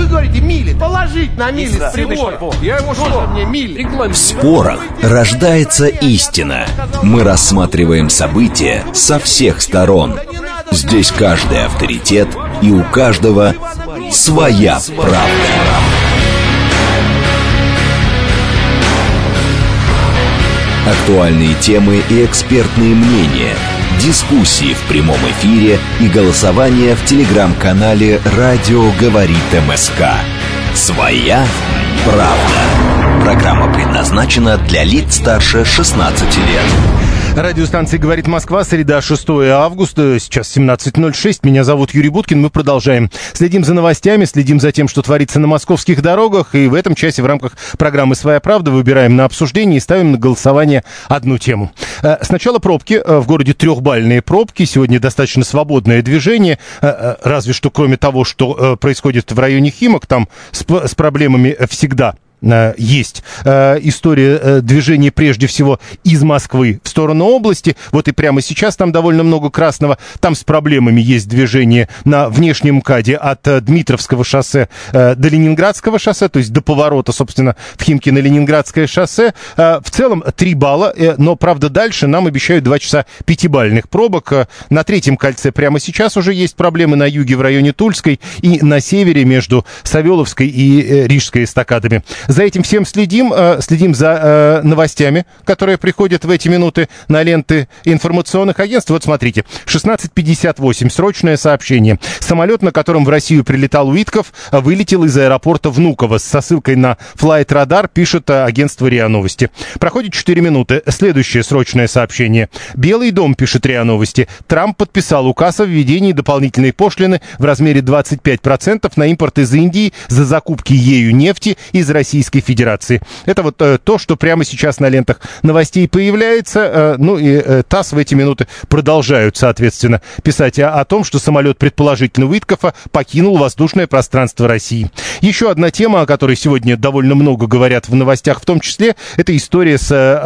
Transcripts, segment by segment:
говорите, мили, положить на мили с прибора. Я его что? Мне мили. В спорах рождается истина. Мы рассматриваем события со всех сторон. Здесь каждый авторитет, и у каждого своя правда. Актуальные темы и экспертные мнения, дискуссии в прямом эфире и голосование в телеграм-канале «Радио говорит МСК». «Своя правда». Программа предназначена для лиц старше 16 лет. Радиостанция «Говорит Москва», среда, 6 августа, сейчас 17:06. Меня зовут Юрий Буткин, мы продолжаем. Следим за новостями, следим за тем, что творится на московских дорогах. И в этом часе в рамках программы «Своя правда» выбираем на обсуждение и ставим на голосование одну тему. Сначала пробки. В городе трехбальные пробки. Сегодня достаточно свободное движение. Разве что кроме того, что происходит в районе Химок, там с проблемами всегда есть история движения прежде всего из Москвы в сторону области. Вот и прямо сейчас там довольно много красного. Там с проблемами есть движение на внешнем МКАДе от Дмитровского шоссе до Ленинградского шоссе, то есть до поворота, собственно, в Химки на Ленинградское шоссе. В целом 3 балла, но, правда, дальше нам обещают 2 часа 5-бальных пробок. На третьем кольце прямо сейчас уже есть проблемы на юге в районе Тульской и на севере между Савеловской и Рижской эстакадами. За этим всем следим за новостями, которые приходят в эти минуты на ленты информационных агентств. Вот смотрите, 16:58, срочное сообщение. Самолет, на котором в Россию прилетал Уитков, вылетел из аэропорта Внуково со ссылкой на Flight Radar, пишет агентство РИА Новости. Проходит 4 минуты. Следующее срочное сообщение. Белый дом, пишет РИА Новости. Трамп подписал указ о введении дополнительной пошлины в размере 25% на импорт из Индии за закупки ею нефти из Российской Федерации. Это вот то, что прямо сейчас на лентах новостей появляется. Ну и ТАСС в эти минуты продолжают, соответственно, писать о том, что самолет, предположительно, Уиткофа покинул воздушное пространство России. Еще одна тема, о которой сегодня довольно много говорят в новостях, в том числе, это история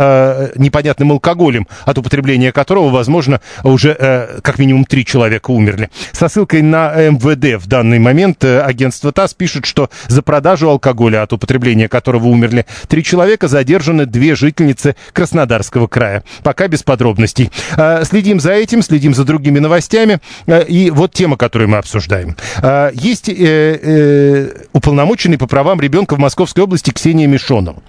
с непонятным алкоголем, от употребления которого, возможно, уже как минимум 3 человека умерли. Со ссылкой на МВД в данный момент агентство ТАСС пишет, что за продажу алкоголя, от употребления которого умерли 3 человека, задержаны 2 жительницы Краснодарского края. Пока без подробностей. Следим за этим, следим за другими новостями. И вот тема, которую мы обсуждаем. Есть уполномоченный по правам ребенка в Московской области Ксения Мишонова.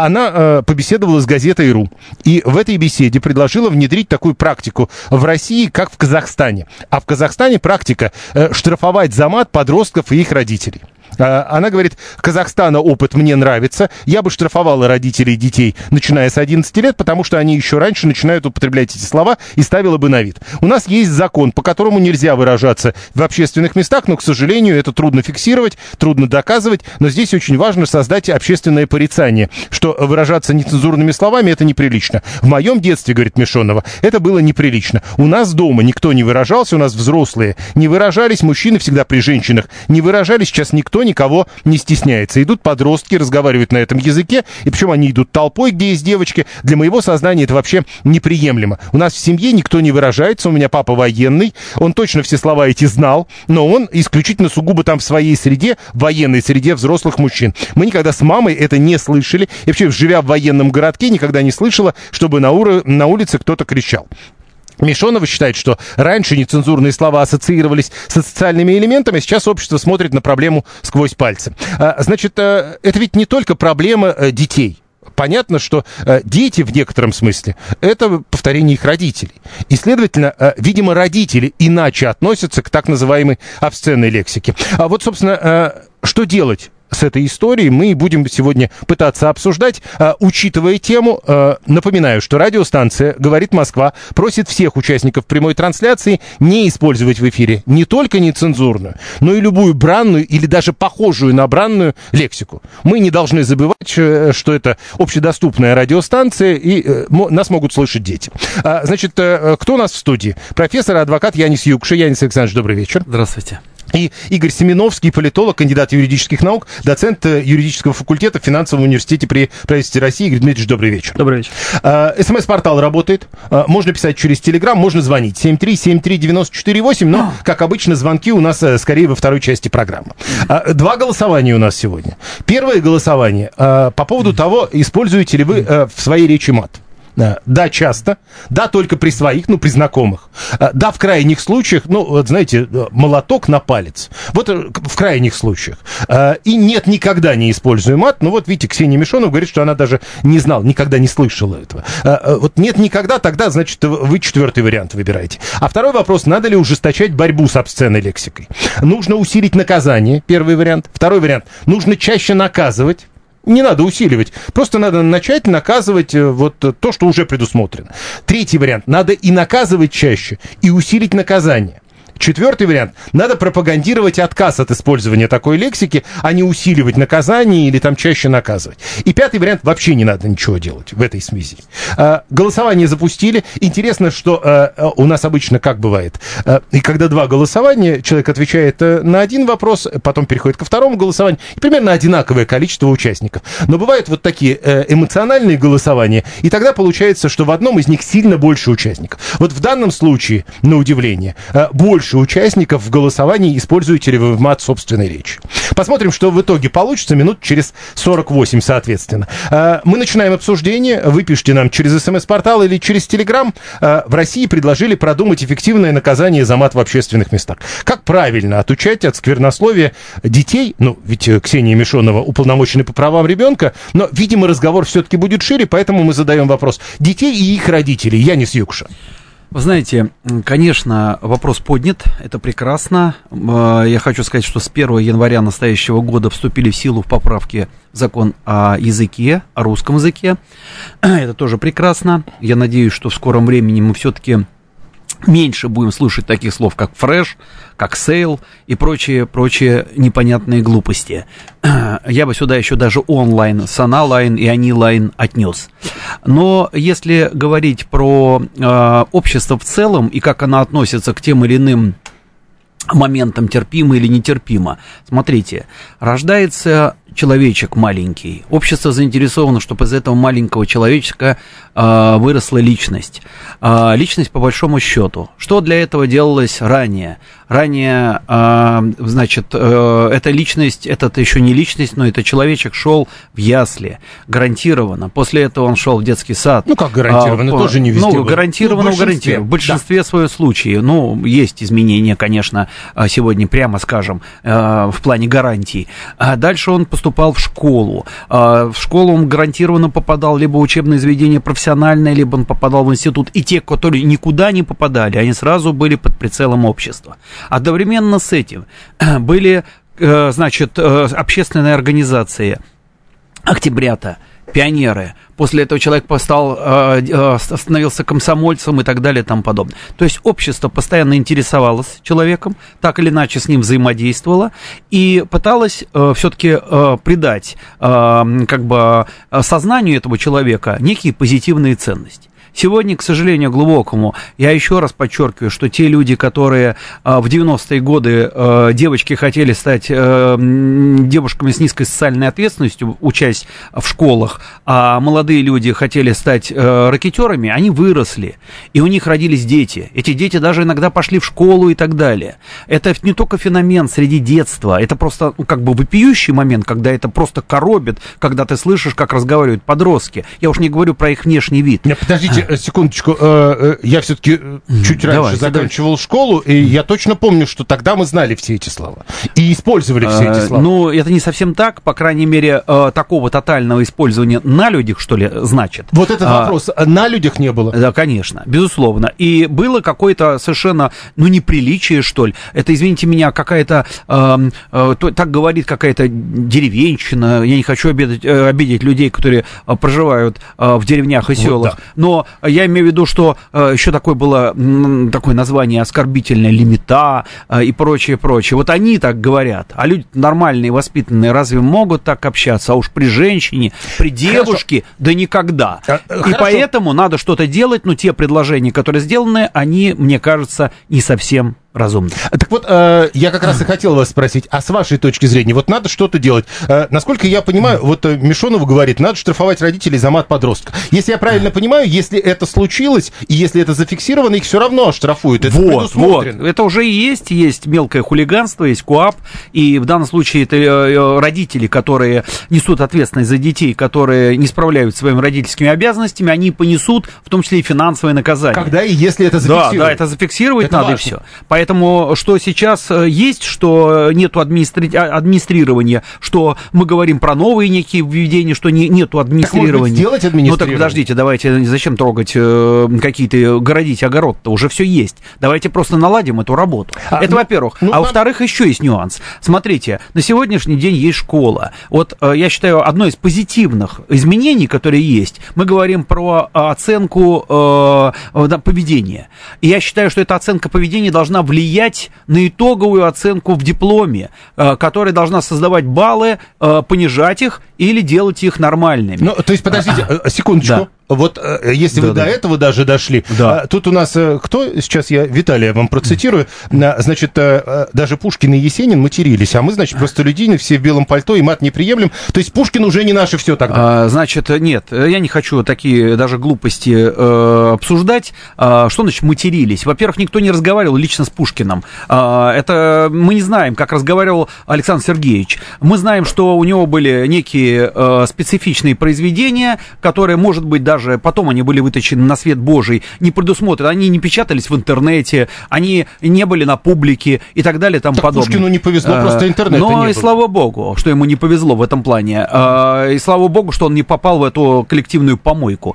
Она побеседовала с газетой «Ру». И в этой беседе предложила внедрить такую практику в России, как в Казахстане. А в Казахстане практика штрафовать за мат подростков и их родителей. Она говорит, Казахстана опыт мне нравится, я бы штрафовала родителей детей, начиная с 11 лет, потому что они еще раньше начинают употреблять эти слова, и ставила бы на вид. У нас есть закон, по которому нельзя выражаться в общественных местах, но, к сожалению, это трудно фиксировать, трудно доказывать, но здесь очень важно создать общественное порицание, что выражаться нецензурными словами — это неприлично. В моем детстве, говорит Мишонова, это было неприлично. У нас дома никто не выражался, у нас взрослые не выражались, мужчины всегда при женщинах не выражались, сейчас никто никого не стесняется. Идут подростки, разговаривают на этом языке, и причем они идут толпой, где есть девочки. Для моего сознания это вообще неприемлемо. У нас в семье никто не выражается, у меня папа военный, он точно все слова эти знал, но он исключительно сугубо там в своей среде, в военной среде взрослых мужчин. Мы никогда с мамой это не слышали, и вообще, живя в военном городке, никогда не слышала, чтобы на улице кто-то кричал. Мишонова считает, что раньше нецензурные слова ассоциировались с социальными элементами, а сейчас общество смотрит на проблему сквозь пальцы. Значит, это ведь не только проблема детей. Понятно, что дети в некотором смысле — это повторение их родителей. И, следовательно, видимо, родители иначе относятся к так называемой обсценной лексике. А вот, собственно, что делать с этой историей, мы будем сегодня пытаться обсуждать, учитывая тему. Напоминаю, что радиостанция «Говорит Москва» просит всех участников прямой трансляции не использовать в эфире не только нецензурную, но и любую бранную или даже похожую на бранную лексику. Мы не должны забывать, что это общедоступная радиостанция, и нас могут слышать дети. Значит, кто у нас в студии? Профессор и адвокат Янис Юкша. Янис Александрович, добрый вечер. Здравствуйте. И Игорь Семеновский, политолог, кандидат юридических наук, доцент юридического факультета в финансовом университете при правительстве России. Игорь Дмитриевич, добрый вечер. Добрый вечер. СМС-портал работает. Можно писать через Телеграм, можно звонить. 7373948, но, как обычно, звонки у нас скорее во второй части программы. 2 голосования у нас сегодня. Первое голосование по поводу того, используете ли вы в своей речи мат. Да, часто. Да, только при своих, при знакомых. Да, в крайних случаях, знаете, молоток на палец. Вот в крайних случаях. И нет, никогда не использую мат. Видите, Ксения Мишонова говорит, что она даже не знала, никогда не слышала этого. Вот нет, никогда, тогда, значит, вы 4-й вариант выбираете. А второй вопрос, надо ли ужесточать борьбу с обсценной лексикой? Нужно усилить наказание, первый вариант. Второй вариант, нужно чаще наказывать. Не надо усиливать, просто надо начать наказывать то, что уже предусмотрено. Третий вариант, надо и наказывать чаще, и усилить наказание. 4-й вариант, надо пропагандировать отказ от использования такой лексики, а не усиливать наказание или чаще наказывать. И 5-й вариант, вообще не надо ничего делать в этой смеси. Голосование запустили. Интересно, что у нас обычно как бывает. И когда 2 голосования, человек отвечает на один вопрос, потом переходит ко второму голосованию, и примерно одинаковое количество участников. Но бывают вот такие эмоциональные голосования, и тогда получается, что в одном из них сильно больше участников. Вот в данном случае, на удивление, больше участников в голосовании, используете ли вы мат в собственной речи. Посмотрим, что в итоге получится минут через 48, соответственно. Мы начинаем обсуждение. Вы пишите нам через СМС-портал или через Телеграм. В России предложили продумать эффективное наказание за мат в общественных местах. Как правильно отучать от сквернословия детей? Ведь Ксения Мишонова уполномоченная по правам ребенка, но, видимо, разговор все-таки будет шире, поэтому мы задаем вопрос. Детей и их родителей. Янис Юкша. Вы знаете, конечно, вопрос поднят, это прекрасно. Я хочу сказать, что с 1 января настоящего года вступили в силу поправки в закон о языке, о русском языке. Это тоже прекрасно. Я надеюсь, что в скором времени мы все-таки меньше будем слушать таких слов, как фреш, как сейл и прочие непонятные глупости. Я бы сюда еще даже онлайн, саналайн и анилайн отнес. Но если говорить про общество в целом и как оно относится к тем или иным моментам, терпимо или нетерпимо, смотрите, рождается человечек маленький. Общество заинтересовано, чтобы из этого маленького человечка выросла личность. Личность по большому счету. Что для этого делалось ранее? Ранее, значит, эта личность, это еще не личность, но это человечек шел в ясли. Гарантированно. После этого он шел в детский сад. Как гарантированно? Тоже не везде. Гарантированно, в большинстве своем случае. Есть изменения, конечно, сегодня, прямо скажем, в плане гарантий. Дальше он поступал в школу. В школу он гарантированно попадал либо в учебное заведение профессиональное, либо он попадал в институт. И те, которые никуда не попадали, они сразу были под прицелом общества. Одновременно с этим были, значит, общественные организации, октябрята, пионеры. После этого человек становился комсомольцем и так далее и тому подобное. То есть общество постоянно интересовалось человеком, так или иначе с ним взаимодействовало и пыталось все-таки придать сознанию этого человека некие позитивные ценности. Сегодня, к сожалению, глубокому, я еще раз подчеркиваю, что те люди, которые в 90-е годы девочки хотели стать девушками с низкой социальной ответственностью, учась в школах, а молодые люди хотели стать ракетерами, они выросли, и у них родились дети. Эти дети даже иногда пошли в школу и так далее. Это не только феномен среди детства, это просто вопиющий момент, когда это просто коробит, когда ты слышишь, как разговаривают подростки. Я уж не говорю про их внешний вид. Подождите. Секундочку, я все-таки чуть раньше заканчивал школу, и я точно помню, что тогда мы знали все эти слова и использовали все эти слова. Это не совсем так, по крайней мере, такого тотального использования на людях, что ли, значит. Вот этот вопрос, на людях не было? Да, конечно, безусловно. И было какое-то совершенно, неприличие, что ли. Это, извините меня, какая-то, так говорит какая-то деревенщина, я не хочу обидеть людей, которые проживают в деревнях и селах, но я имею в виду, что еще такое было название оскорбительное, лимита и прочее. Вот они так говорят, а люди нормальные, воспитанные, разве могут так общаться? А уж при женщине, при девушке, да никогда. И поэтому надо что-то делать, но те предложения, которые сделаны, они, мне кажется, не совсем разумно. Так вот, я как раз и хотел вас спросить, а с вашей точки зрения, вот надо что-то делать? Насколько я понимаю, вот Мишонов говорит, надо штрафовать родителей за мат подростка. Если я правильно понимаю, если это случилось, и если это зафиксировано, их все равно штрафуют. Это предусмотрено. Это уже и есть мелкое хулиганство, есть КоАП, и в данном случае это родители, которые несут ответственность за детей, которые не справляются с своими родительскими обязанностями, они понесут, в том числе и финансовое наказание. Когда и если это зафиксировать. Да, это зафиксировать это надо, важно. И все. Поэтому, что сейчас есть, что нету администрирования, что мы говорим про новые некие введения, что нету администрирования. Так, может быть, сделать администрирование? Ну так подождите, давайте, зачем трогать какие-то, городить огород-то, уже все есть. Давайте просто наладим эту работу. Это во-первых. Во-вторых, еще есть нюанс. Смотрите, на сегодняшний день есть школа. Вот я считаю, одно из позитивных изменений, которые есть, мы говорим про оценку поведения. И я считаю, что эта оценка поведения должна влиять на итоговую оценку в дипломе, которая должна создавать баллы, понижать их или делать их нормальными. Ну, то есть, подождите, секундочку. Да. Вот если вы до этого даже дошли, тут у нас, кто, сейчас я Виталия вам процитирую, значит, даже Пушкин и Есенин матерились, а мы, значит, простолюдины, все в белом пальто, и мат не приемлем. То есть Пушкин уже не наше все тогда. Значит, нет, я не хочу такие даже глупости обсуждать. Что значит матерились? Во-первых, никто не разговаривал лично с Пушкиным. Это мы не знаем, как разговаривал Александр Сергеевич. Мы знаем, что у него были некие специфичные произведения, которые, может быть, даже потом они были вытащены на свет Божий, не предусмотрены, они не печатались в интернете, они не были на публике и так далее, там подобное. Пушкину не повезло, просто интернета не было. И слава богу, что ему не повезло в этом плане, и слава богу, что он не попал в эту коллективную помойку,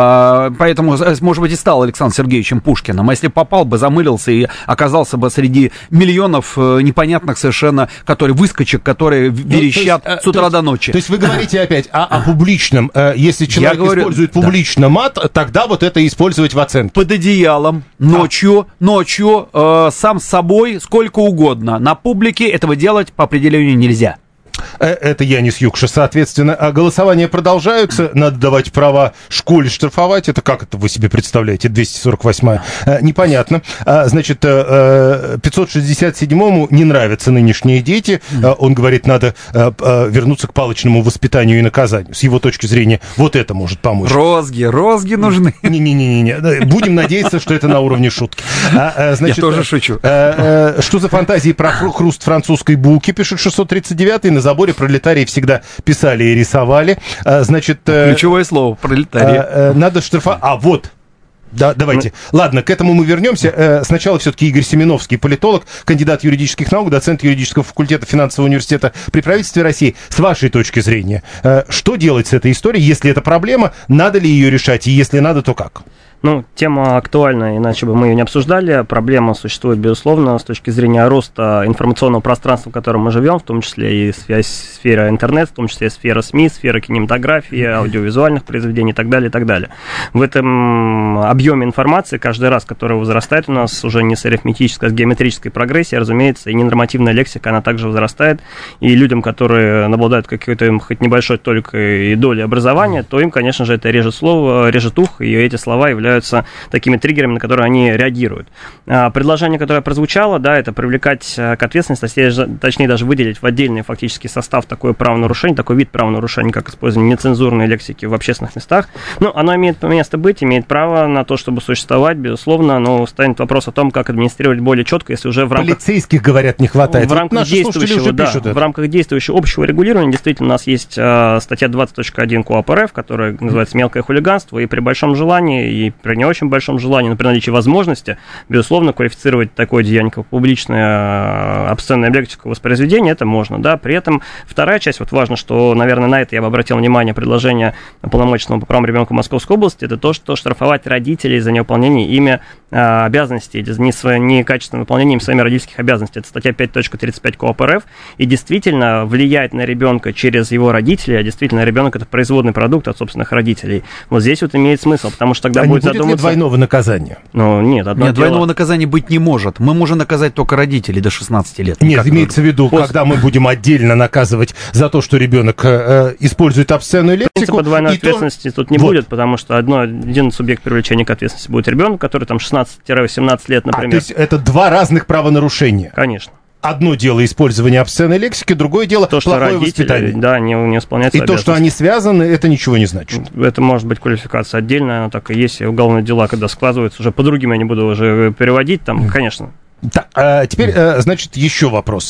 поэтому, может быть, и стал Александром Сергеевичем Пушкиным, а если попал бы, замылился и оказался бы среди миллионов непонятных совершенно, выскочек, которые верещат с утра до ночи. То есть вы говорите опять о публичном, если человек использует публично мат, тогда вот это использовать в оценке. Под одеялом, ночью, сам с собой, сколько угодно. На публике этого делать по определению нельзя. Это Янис Юкша, соответственно. А голосования продолжаются. Надо давать права школе штрафовать. Это как это вы себе представляете? 248-я. Непонятно. Значит, 567-му не нравятся нынешние дети. Он говорит, надо вернуться к палочному воспитанию и наказанию. С его точки зрения, вот это может помочь. Розги нужны. Не-не-не. Будем надеяться, что это на уровне шутки. Значит, я тоже шучу. Что за фантазии про хруст французской булки, пишет 639-й. На заборе пролетарии всегда писали и рисовали. Значит, ключевое слово пролетарии. Надо штрафовать. Вот. Да, давайте. Ладно, к этому мы вернемся. Сначала все-таки Игорь Семеновский, политолог, кандидат юридических наук, доцент юридического факультета финансового университета при правительстве России. С вашей точки зрения, что делать с этой историей? Если это проблема, надо ли ее решать? И если надо, то как? Тема актуальна, иначе бы мы ее не обсуждали. Проблема существует, безусловно, с точки зрения роста информационного пространства, в котором мы живем, в том числе и сфера интернет, в том числе и сфера СМИ, сфера кинематографии, аудиовизуальных произведений и так далее, и так далее. В этом объеме информации каждый раз, который возрастает у нас, уже не с арифметической, а с геометрической прогрессией, разумеется, и ненормативная лексика, она также возрастает. И людям, которые обладают какой-то хоть небольшой только и долей образования, то им, конечно же, это режет слово, режет ух, и эти слова являются такими триггерами, на которые они реагируют. Предложение, которое прозвучало, это привлекать к ответственности, точнее даже выделить в отдельный фактический состав такое правонарушение, такой вид правонарушения, как использование нецензурной лексики в общественных местах. Оно имеет место быть, имеет право на то, чтобы существовать, безусловно, но станет вопрос о том, как администрировать более четко, если уже в рамках... Полицейских, говорят, не хватает. В рамках действующего общего регулирования действительно у нас есть статья 20.1 КоАП РФ, которая называется «Мелкое хулиганство», и при большом желании, и при не очень большом желании, но при наличии возможности, безусловно, квалифицировать такое деяние, как публичное обсценное лексическое воспроизведение, это можно, При этом вторая часть, важно, что, наверное, на это я бы обратил внимание, предложение уполномоченного по правам ребенка Московской области, это то, что штрафовать родителей за невыполнение ими обязанностей, некачественное выполнение им своими родительских обязанностей. Это статья 5.35 КоАП РФ, и действительно влияет на ребенка через его родителей, а действительно ребенок это производный продукт от собственных родителей. Здесь имеет смысл, потому что тогда будет ли двойного наказания? Ну, нет, двойного наказания быть не может. Мы можем наказать только родителей до 16 лет. Нет, имеется в виду, когда мы будем отдельно наказывать за то, что ребенок использует обсценную лексику. Принципа двойной ответственности тут не будет, потому что один субъект привлечения к ответственности будет ребенок, который там 16-18 лет, например. То есть это два разных правонарушения? Конечно. Одно дело использование обсценной лексики, другое дело то, что плохое родители, воспитание. Да, не исполняют и то, что они связаны, это ничего не значит. Это может быть квалификация отдельная, она так и есть. И уголовные дела, когда складываются, уже по другим я не буду уже переводить, там, конечно. Так, теперь, значит, еще вопрос.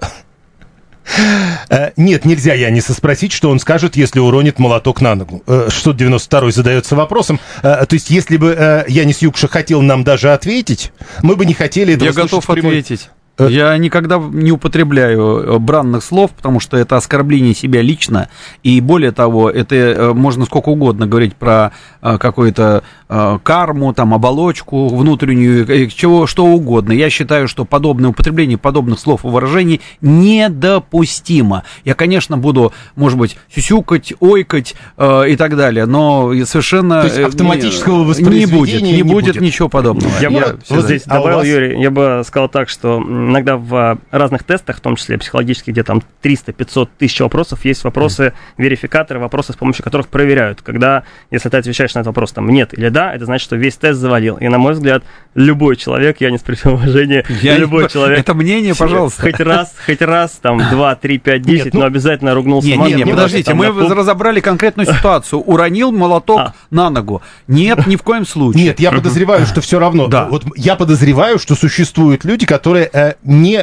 Нет, нельзя Яниса спросить, что он скажет, если уронит молоток на ногу. 692-й задается вопросом. То есть, если бы Янис Юкша хотел нам даже ответить, мы бы не хотели этого слышать. Я готов ответить. Я никогда не употребляю бранных слов, потому что это оскорбление себя лично, и более того, это можно сколько угодно говорить про какую-то карму, там, оболочку внутреннюю, что угодно. Я считаю, что подобное употребление подобных слов и выражений недопустимо. Я, конечно, буду, может быть, сюсюкать, ойкать и так далее, но совершенно то есть автоматического воспроизведения не будет ничего подобного. Я бы вот здесь добавил, Юрий, я бы сказал так, что иногда в разных тестах, в том числе психологических, где там 300-500 тысяч вопросов, есть вопросы, верификаторы, вопросы, с помощью которых проверяют. Когда, если ты отвечаешь на этот вопрос там нет или да, это значит, что весь тест завалил. И, на мой взгляд, любой человек, я не при всем уважении, любой человек... Это мнение, пожалуйста. Хоть раз, там, 2, 3, 5, 10, но обязательно ругнулся. Не, подождите, мы разобрали конкретную ситуацию.Уронил молоток на ногу. Нет, ни в коем случае. Нет, я подозреваю, что все равно. Вот я подозреваю, что существуют люди, которые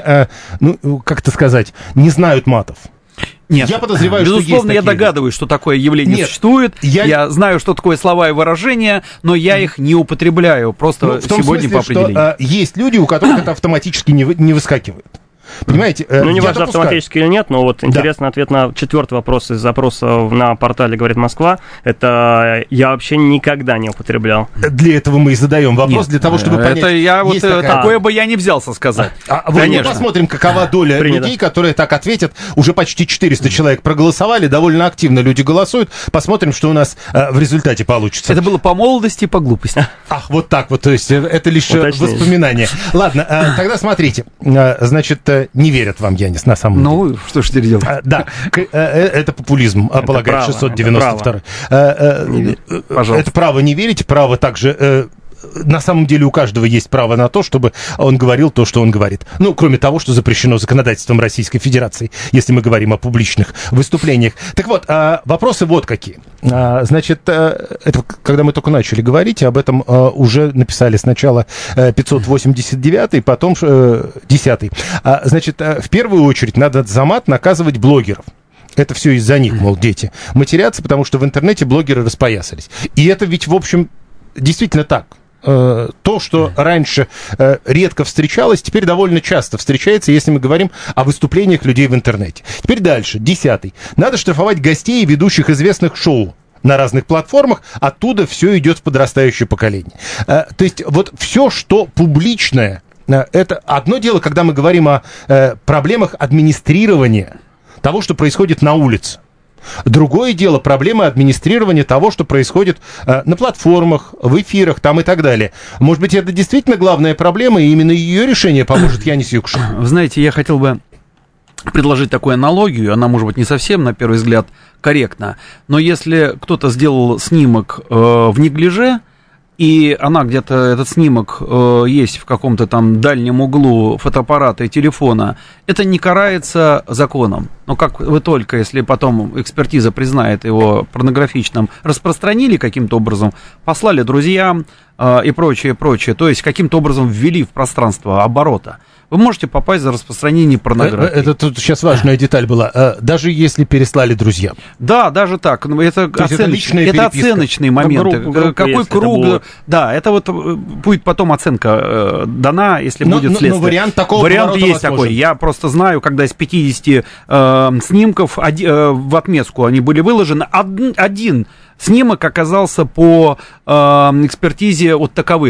как это сказать, не знают матов. Нет, я подозреваю, безусловно, я догадываюсь, что такое явление существует. Я знаю, что такое слова и выражения, но я их не употребляю просто сегодня по определению. Что, есть люди, у которых это автоматически не выскакивает. Понимаете? Не важно, автоматически или нет, но вот интересный ответ на 4-й вопрос из запроса на портале «Говорит Москва». Это я вообще никогда не употреблял. Для этого мы и задаем вопрос, для того, чтобы понять. Это я вот такое бы я не взялся сказать. Мы посмотрим, какова доля людей, которые так ответят. Уже почти 400 человек проголосовали, довольно активно люди голосуют. Посмотрим, что у нас в результате получится. Это было по молодости и по глупости. Ах, вот так вот, то есть это лишь воспоминание. Ладно, тогда смотрите. Значит, не верят вам, Янис, на самом деле. Ну, что ж теперь делать? Да, это популизм, полагает 692. Это право не верить, право также... На самом деле у каждого есть право на то, чтобы он говорил то, что он говорит. Ну, кроме того, что запрещено законодательством Российской Федерации, если мы говорим о публичных выступлениях. Так вот, вопросы вот какие. Значит, это когда мы только начали говорить, об этом уже написали сначала 589-й, потом 10-й. Значит, в первую очередь надо за мат наказывать блогеров. Это все из-за них, мол, дети матерятся, потому что в интернете блогеры распоясались. И это ведь, в общем, действительно так. То, что раньше редко встречалось, теперь довольно часто встречается, если мы говорим о выступлениях людей в интернете. Теперь дальше, 10-й. Надо штрафовать гостей и ведущих известных шоу на разных платформах, оттуда все идет в подрастающее поколение. То есть вот все, что публичное, это одно дело, когда мы говорим о проблемах администрирования того, что происходит на улице. Другое дело проблема администрирования того, что происходит на платформах, в эфирах там и так далее. Может быть, это действительно главная проблема, и именно ее решение поможет Янис Юкша? Вы знаете, я хотел бы предложить такую аналогию, она, может быть, не совсем, на первый взгляд, корректна, но если кто-то сделал снимок в неглиже, и она где-то, этот снимок есть в каком-то там дальнем углу фотоаппарата и телефона, это не карается законом. Но как вы только, если потом экспертиза признает его порнографичным, распространили каким-то образом, послали друзьям и прочее, прочее, то есть каким-то образом ввели в пространство оборота, вы можете попасть за распространение порнографии. Это тут сейчас важная деталь была. Даже если переслали друзьям. Да, даже так. Это оценочные моменты. Какой круг. Да, это вот будет потом оценка дана, если будет следствие. Но вариант такого вариант есть такой. Я просто знаю, когда из 50 снимков в отместку они были выложены, один снимок оказался по экспертизе вот таковым.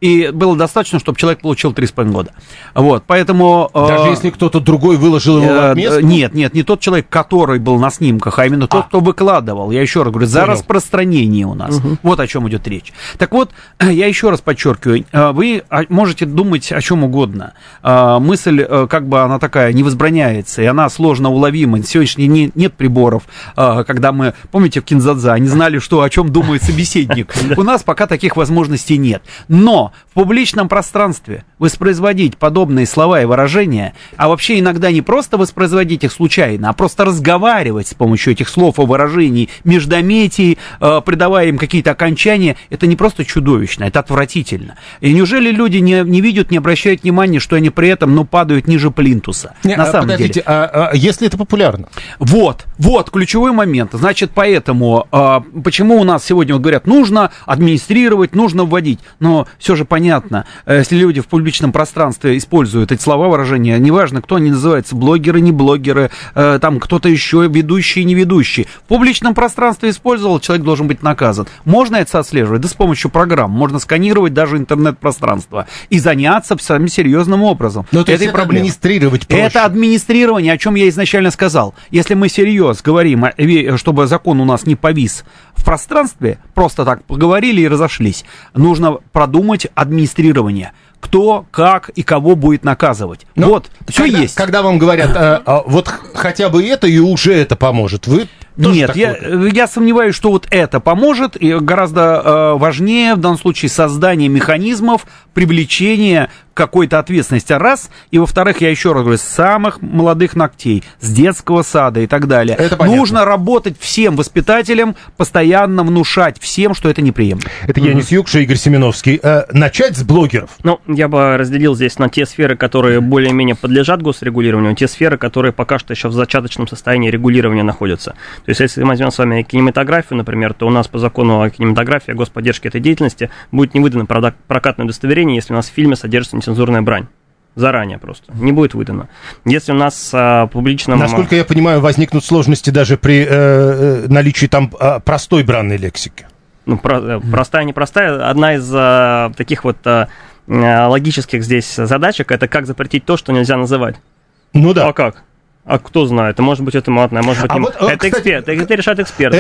и было достаточно, чтобы человек получил 3,5 года. Вот, поэтому... Даже если кто-то другой выложил его в отместку? Нет, не тот человек, который был на снимках, а именно тот, кто выкладывал. Я еще раз говорю, за распространение у нас. Вот о чем идет речь. Так вот, я еще раз подчеркиваю, вы можете думать о чем угодно. Мысль, как бы она такая, не возбраняется, и она сложно уловима. Сегодня нет приборов, когда мы, помните, в Кинзадза, не знали, о чем думает собеседник. У нас пока таких возможностей нет. Но в публичном пространстве воспроизводить подобные слова и выражения, а вообще иногда не просто воспроизводить их случайно, а просто разговаривать с помощью этих слов и выражений, междометий, придавая им какие-то окончания, это не просто чудовищно, это отвратительно. И неужели люди не видят, не обращают внимания, что они при этом, падают ниже плинтуса? На самом деле. Если это популярно? Вот ключевой момент. Значит, поэтому, почему у нас сегодня говорят, нужно администрировать, нужно вводить, но все же понятно, если люди в публичном пространстве используют эти слова, выражения, неважно, кто они называются, блогеры, не блогеры, там кто-то еще, ведущий, не ведущий, в публичном пространстве использовал, человек должен быть наказан. Можно это отслеживать? Да с помощью программ. Можно сканировать даже интернет-пространство и заняться самым серьезным образом. Но это администрировать проще. Это администрирование, о чем я изначально сказал. Если мы серьезно говорим, чтобы закон у нас не повис в пространстве, просто так поговорили и разошлись, нужно продумать администрирование. Кто, как и кого будет наказывать. Все есть. Когда вам говорят, вот хотя бы это и уже это поможет, вы... Нет, я сомневаюсь, что вот это поможет, и гораздо важнее в данном случае создание механизмов привлечения какой-то ответственности, раз, и во-вторых, я еще раз говорю, с самых молодых ногтей, с детского сада и так далее. Нужно работать всем воспитателям, постоянно внушать всем, что это неприемлемо. Это Янис Юкша, Игорь Семеновский. Начать с блогеров. Я бы разделил здесь на те сферы, которые более-менее подлежат госрегулированию, те сферы, которые пока что еще в зачаточном состоянии регулирования находятся. То есть, если мы возьмем с вами кинематографию, например, то у нас по закону о кинематографии, о господдержке этой деятельности будет не выдано прокатное удостоверение, если у нас в фильме содержится нецензурная брань. Заранее просто. Не будет выдано. Если у нас в публичном... Насколько я понимаю, возникнут сложности даже при наличии там простой бранной лексики. Простая, непростая. Одна из таких вот логических здесь задачек, это как запретить то, что нельзя называть. Да. А как? А кто знает? Может быть, это матное, может быть, это эксперт. Это решат эксперты.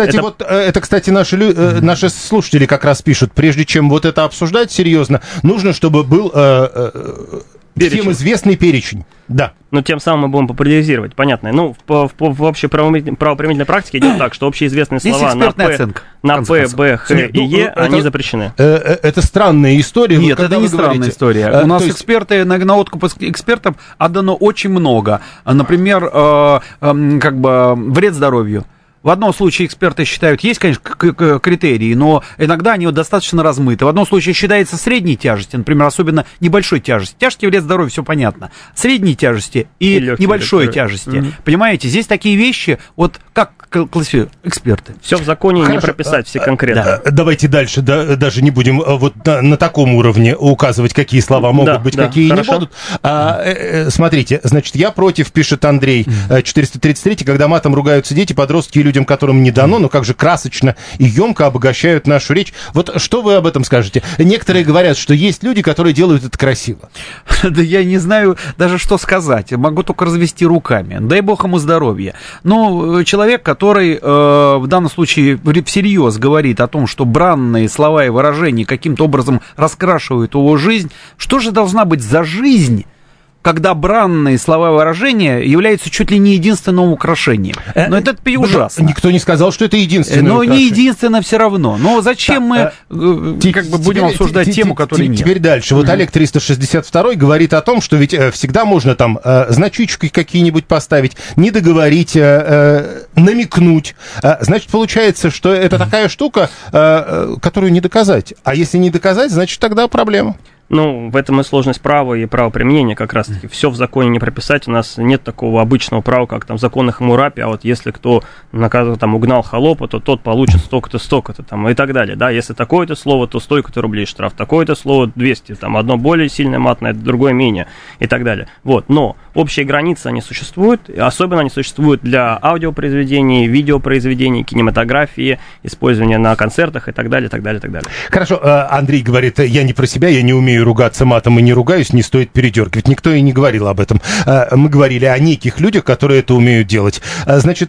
Это, кстати, наши слушатели как раз пишут, прежде чем вот это обсуждать серьезно, нужно, чтобы был всем известный перечень. Да. Но тем самым мы будем популяризировать, понятно. В общей правоприменительной практике идет так, что общеизвестные слова на П, Б, Х и Е, они запрещены. Это странная история. Нет, это не странная история. У нас эксперты, на откуп экспертов отдано очень много. Например, вред здоровью. В одном случае эксперты считают, есть, конечно, критерии, но иногда они достаточно размыты. В одном случае считается средней тяжести, например, особенно небольшой тяжести. Тяжкий вред здоровью, все понятно. Средней тяжести и небольшой тяжести. Понимаете, здесь такие вещи, вот как классифицируют эксперты. Все в законе не прописать, все конкретно. Давайте дальше, даже не будем вот на таком уровне указывать, какие слова могут быть, какие не будут. Смотрите, значит, я против, пишет Андрей, 433, когда матом ругаются дети, подростки и людям, которым не дано, но как же красочно и емко обогащают нашу речь. Вот что вы об этом скажете? Некоторые говорят, что есть люди, которые делают это красиво. Да я не знаю даже, что сказать. Могу только развести руками. Дай бог ему здоровья. Но человек, который в данном случае всерьез говорит о том, что бранные слова и выражения каким-то образом раскрашивают его жизнь, что же должна быть за жизнь, когда бранные слова и выражения являются чуть ли не единственным украшением? Но это ужасно. Никто не сказал, что это единственное украшение. Не единственное все равно. Но зачем мы будем обсуждать тему, которой нет? Теперь дальше. Вот Олег 362 говорит о том, что ведь всегда можно там значочки какие-нибудь поставить, не договорить, намекнуть. Значит, получается, что это такая штука, которую не доказать. А если не доказать, значит, тогда проблема. Ну, в этом и сложность права и правоприменения как раз-таки. Все в законе не прописать, у нас нет такого обычного права, как там в законах Хаммурапи, а вот если кто там угнал холопа, то тот получит столько-то там и так далее, да, если такое-то слово, то столько-то рублей штраф, такое-то слово 200, там одно более сильное матное, другое менее и так далее. Вот, но общие границы, они существуют, особенно они существуют для аудиопроизведений, видеопроизведений, кинематографии, использования на концертах и так далее, так далее, так далее. Хорошо, Андрей говорит, я не про себя, я не умею ругаться матом и не ругаюсь, не стоит передергивать. Никто и не говорил об этом. Мы говорили о неких людях, которые это умеют делать. Значит,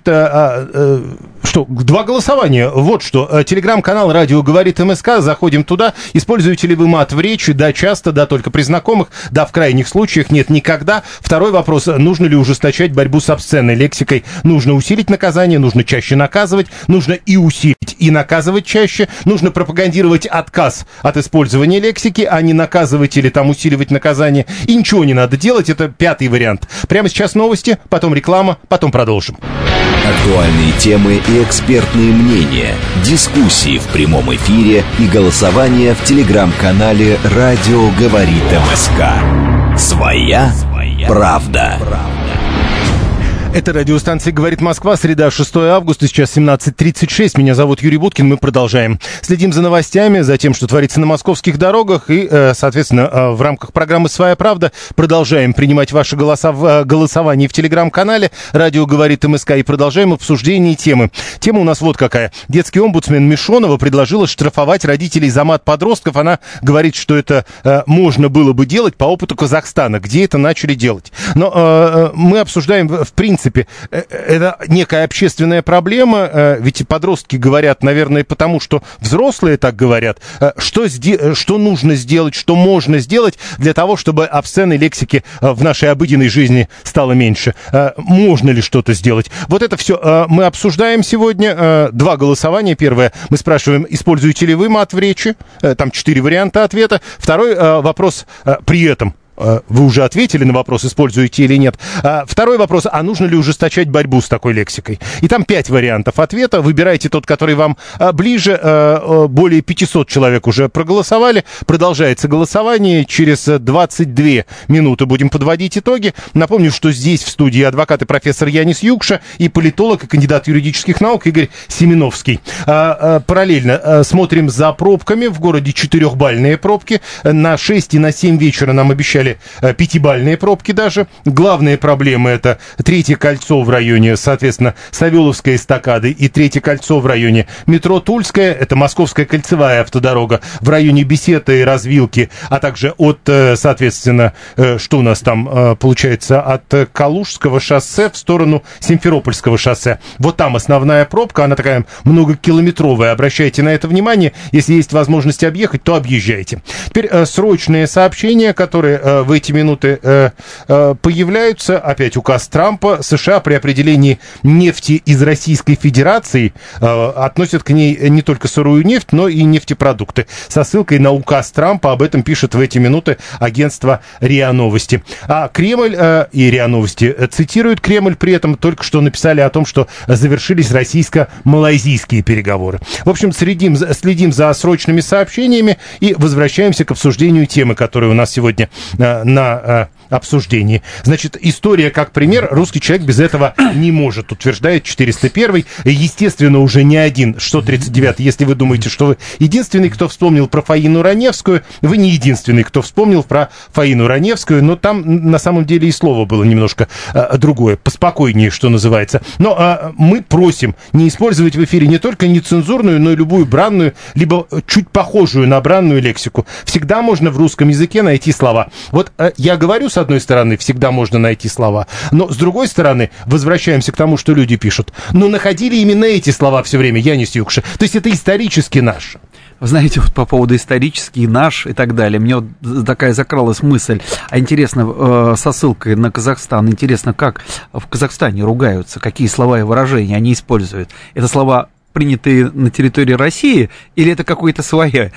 что, 2 голосования. Вот что. Телеграм-канал «Радио говорит МСК». Заходим туда. Используете ли вы мат в речи? Да, часто, да, только при знакомых. Да, в крайних случаях. Нет, никогда. Второй вопрос. Нужно ли ужесточать борьбу с обсценной лексикой? Нужно усилить наказание, нужно чаще наказывать, нужно и усилить, и наказывать чаще. Нужно пропагандировать отказ от использования лексики, а не наказывать или там усиливать наказание. И ничего не надо делать. Это 5-й вариант. Прямо сейчас новости, потом реклама, потом продолжим. Актуальные темы и экспертные мнения, дискуссии в прямом эфире и голосование в телеграм-канале «Радио говорит МСК». Своя правда. Это радиостанция «Говорит Москва», среда, 6 августа, сейчас 17:36. Меня зовут Юрий Буткин, мы продолжаем. Следим за новостями, за тем, что творится на московских дорогах. И, соответственно, в рамках программы «Своя правда» продолжаем принимать ваши голоса в голосовании в телеграм-канале «Радио говорит МСК» и продолжаем обсуждение темы. Тема у нас вот какая. Детский омбудсмен Мишонова предложила штрафовать родителей за мат подростков. Она говорит, что это можно было бы делать по опыту Казахстана, где это начали делать. Но мы обсуждаем, в принципе, это некая общественная проблема, ведь подростки говорят, наверное, потому что взрослые так говорят. Что нужно сделать, что можно сделать для того, чтобы обсценной лексики в нашей обыденной жизни стало меньше? Можно ли что-то сделать? Вот это все мы обсуждаем сегодня. 2 голосования. Первое, мы спрашиваем, используете ли вы мат в речи? Там 4 варианта ответа. Второй вопрос при этом. Вы уже ответили на вопрос, используете или нет. Второй вопрос, а нужно ли ужесточать борьбу с такой лексикой? И там 5 вариантов ответа. Выбирайте тот, который вам ближе. Более 500 человек уже проголосовали. Продолжается голосование. Через 22 минуты будем подводить итоги. Напомню, что здесь в студии адвокат и профессор Янис Юкша и политолог и кандидат юридических наук Игорь Семеновский. Параллельно смотрим за пробками. В городе 4-бальные пробки. На 6 и на 7 вечера нам обещали 5-бальные пробки даже. Главные проблемы — это 3-е кольцо в районе, соответственно, Савеловской эстакады и 3-е кольцо в районе метро Тульская. Это Московская кольцевая автодорога в районе Беседы и Развилки, а также от, соответственно, что у нас там получается, от Калужского шоссе в сторону Симферопольского шоссе. Вот там основная пробка, она такая многокилометровая. Обращайте на это внимание. Если есть возможность объехать, то объезжайте. Теперь срочные сообщения, которые в эти минуты появляются. Опять указ Трампа. США при определении нефти из Российской Федерации относят к ней не только сырую нефть, но и нефтепродукты. Со ссылкой на указ Трампа об этом пишет в эти минуты агентство РИА Новости. А Кремль и РИА Новости цитируют Кремль, при этом только что написали о том, что завершились российско-малайзийские переговоры. В общем, следим за срочными сообщениями и возвращаемся к обсуждению темы, которая у нас сегодня на обсуждении. Значит, история как пример. Русский человек без этого не может, утверждает 401-й. Естественно, уже не один, 139-й. Если вы думаете, что вы единственный, кто вспомнил про Фаину Раневскую, вы не единственный, кто вспомнил про Фаину Раневскую, но там на самом деле и слово было немножко другое, поспокойнее, что называется. Но мы просим не использовать в эфире не только нецензурную, но и любую бранную, либо чуть похожую на бранную лексику. Всегда можно в русском языке найти слова. Вот я говорю, с одной стороны, всегда можно найти слова, но с другой стороны, возвращаемся к тому, что люди пишут. Но находили именно эти слова все время, Янис Юкша. То есть это исторически наше. Вы знаете, вот по поводу исторический, наш и так далее, мне вот такая закралась мысль, а интересно, со ссылкой на Казахстан, интересно, как в Казахстане ругаются, какие слова и выражения они используют. Это слова принятые на территории России, или это какой-то своя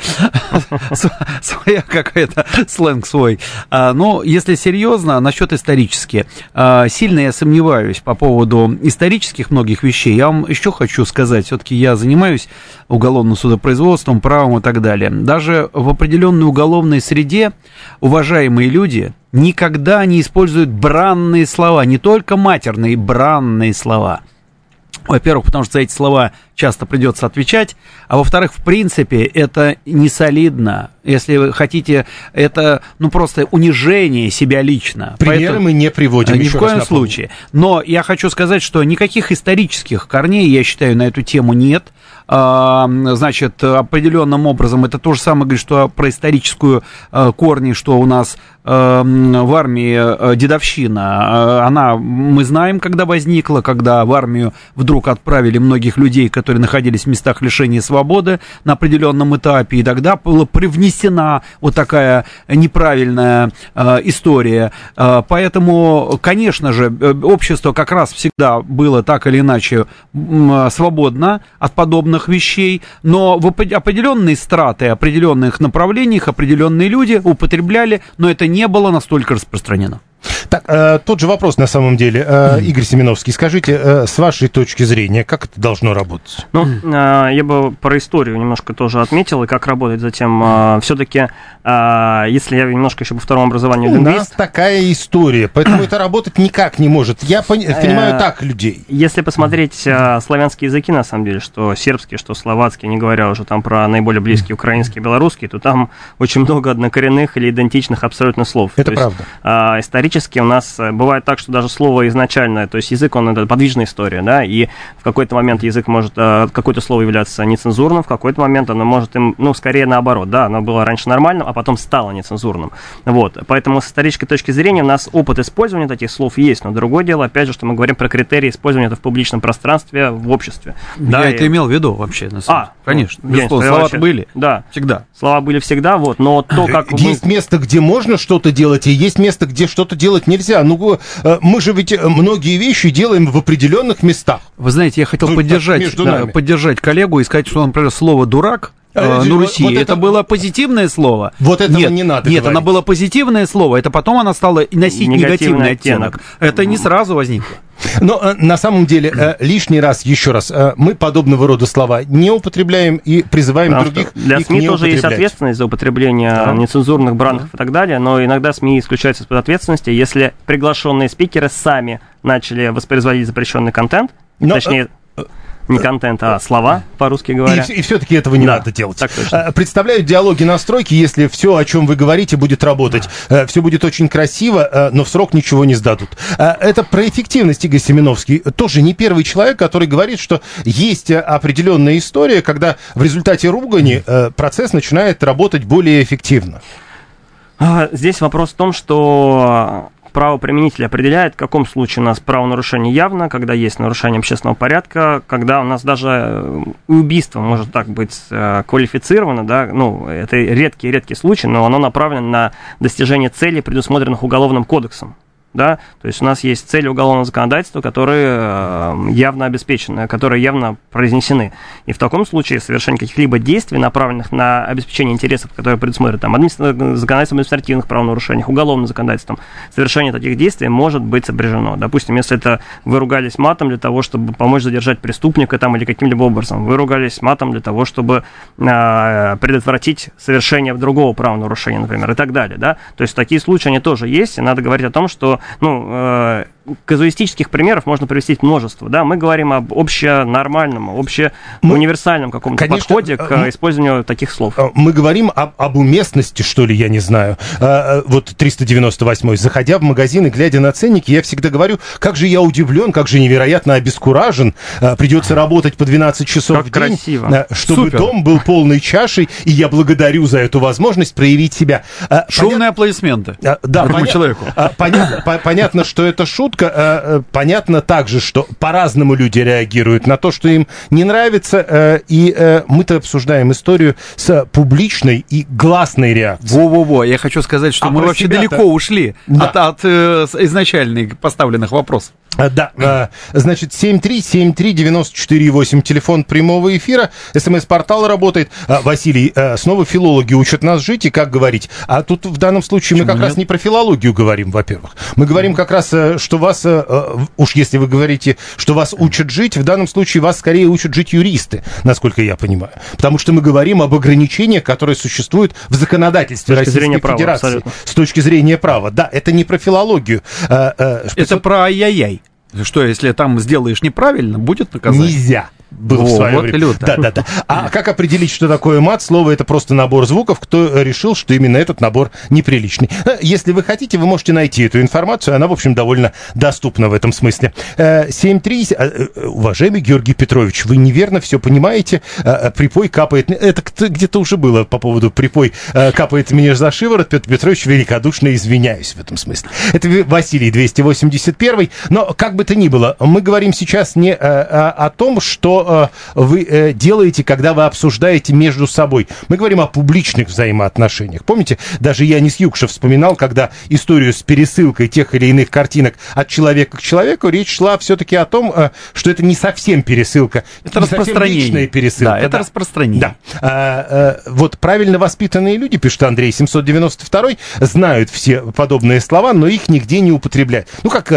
какая-то сленг свой. Но если серьезно, насчет исторически, сильно я сомневаюсь по поводу исторических многих вещей. Я вам еще хочу сказать, все-таки я занимаюсь уголовным судопроизводством, правом и так далее. Даже в определенной уголовной среде уважаемые люди никогда не используют бранные слова, не только матерные, бранные слова. Во-первых, потому что за эти слова часто придется отвечать, а во-вторых, в принципе, это не солидно. Если вы хотите, это, просто унижение себя лично. Примеры мы не приводим. Ни в коем случае. Но я хочу сказать, что никаких исторических корней, я считаю, на эту тему нет. Значит, определенным образом это то же самое говорит, что про историческую корни, что у нас в армии дедовщина, мы знаем, когда возникла, когда в армию вдруг отправили многих людей, которые находились в местах лишения свободы на определенном этапе, и тогда была привнесена вот такая неправильная история. Поэтому, конечно же, общество как раз всегда было так или иначе свободно от подобных вещей, но в определенные страты, определенных направлениях определенные люди употребляли, но это не было настолько распространено. Так, тот же вопрос на самом деле. Игорь Семеновский, скажите, с вашей точки зрения, как это должно работать? Я бы про историю немножко тоже отметил, и как работает затем. Все-таки, если я немножко еще по второму образованию... У нас такая история, поэтому это работать никак не может. Я понимаю так людей. Если посмотреть славянские языки, на самом деле, что сербский, что словацкий, не говоря уже там про наиболее близкие украинский, белорусский, то там очень много однокоренных или идентичных абсолютно слов. Это правда. Исторически у нас бывает так, что даже слово изначально, то есть язык, он это подвижная история, да, и в какой-то момент язык может, какое-то слово являться нецензурным, в какой-то момент оно может им, скорее наоборот, да, оно было раньше нормальным, а потом стало нецензурным, вот, поэтому с исторической точки зрения у нас опыт использования таких слов есть, но другое дело, опять же, что мы говорим про критерии использования это в публичном пространстве, в обществе. Да, я это имел в виду вообще, на самом деле. Конечно, слова были, да, всегда. Слова были всегда, вот, но то, как... Есть место, где можно что-то делать, и есть место, где что-то делать нельзя. Мы же ведь многие вещи делаем в определенных местах. Вы знаете, я хотел поддержать коллегу и сказать, что, например, слово «дурак» на Руси, вот это было позитивное слово. Вот этого не надо говорить. Оно было позитивное слово, это потом оно стало носить негативный оттенок. Это не сразу возникло. Но на самом деле, лишний раз, еще раз, мы подобного рода слова не употребляем и призываем других для СМИ тоже есть ответственность за употребление нецензурных бранов и так далее, но иногда СМИ исключаются из-под ответственности, если приглашенные спикеры сами начали воспроизводить запрещенный контент, точнее... Не контент, а слова, по-русски говоря. И все-таки этого не надо делать. Так точно. Представляю диалоги на стройке, если все, о чем вы говорите, будет работать. Все будет очень красиво, но в срок ничего не сдадут. Это про эффективность, Игорь Семеновский. Тоже не первый человек, который говорит, что есть определенная история, когда в результате ругани процесс начинает работать более эффективно. Здесь вопрос в том, что... Правоприменитель определяет, в каком случае у нас правонарушение явно, когда есть нарушение общественного порядка, когда у нас даже убийство может так быть квалифицировано, да, это редкий случай, но оно направлено на достижение целей, предусмотренных Уголовным кодексом. Да? То есть у нас есть цели уголовного законодательства, которые явно обеспечены, которые явно произнесены. И в таком случае совершение каких-либо действий, направленных на обеспечение интересов, которые предусмотрены законодательством, административных правонарушениях, уголовным законодательством, совершение таких действий может быть сопряжено. Допустим, если это вы ругались матом для того, чтобы помочь задержать преступника или каким-либо образом, вы ругались матом для того, чтобы предотвратить совершение другого правонарушения, например, и так далее. Да? То есть такие случаи, они тоже есть, и надо говорить о том, что казуистических примеров можно привести множество. Да? Мы говорим об общенормальном, общеуниверсальном каком-то подходе к использованию таких слов. Мы говорим об уместности, что ли, я не знаю. Вот 398-й. Заходя в магазин и глядя на ценники, я всегда говорю, как же я удивлен, как же невероятно обескуражен. Придется работать по 12 часов в день, чтобы дом был полной чашей, и я благодарю за эту возможность проявить себя. Шумные аплодисменты этому человеку. Понятно, что это шутка. Понятно также, что по-разному люди реагируют на то, что им не нравится. И мы-то обсуждаем историю с публичной и гласной реакцией. Во-во-во, я хочу сказать, что мы вообще далеко ушли от изначальных поставленных вопросов. Да, значит, 7373948, телефон прямого эфира, СМС-портал работает. Василий, снова филологи учат нас жить и как говорить. А тут в данном случае мы как раз не про филологию говорим, во-первых. Мы говорим как раз, что вас, уж если вы говорите, что вас учат жить, в данном случае вас скорее учат жить юристы, насколько я понимаю. Потому что мы говорим об ограничениях, которые существуют в законодательстве Российской Федерации. С точки зрения права. Да, это не про филологию. Это про ай-яй-яй. Что, если там сделаешь неправильно, будет наказание? Нельзя. Было в свое время. Да. А как определить, что такое мат? Слово — это просто набор звуков. Кто решил, что именно этот набор неприличный? Если вы хотите, вы можете найти эту информацию. Она, в общем, довольно доступна в этом смысле. 7.3. Уважаемый Георгий Петрович, вы неверно все понимаете. Припой капает... Это где-то уже было по поводу припой капает мне за шиворот. Петр Петрович, великодушно извиняюсь в этом смысле. Это Василий 281. Но как бы то ни было, мы говорим сейчас не о том, что вы делаете, когда вы обсуждаете между собой. Мы говорим о публичных взаимоотношениях. Помните, даже Янис Юкшев вспоминал, когда историю с пересылкой тех или иных картинок от человека к человеку, речь шла все-таки о том, что это не совсем пересылка. Это распространение. Личная пересылка. Да, это распространение. Да. Вот правильно воспитанные люди, пишет Андрей 792, знают все подобные слова, но их нигде не употребляют. Ну как,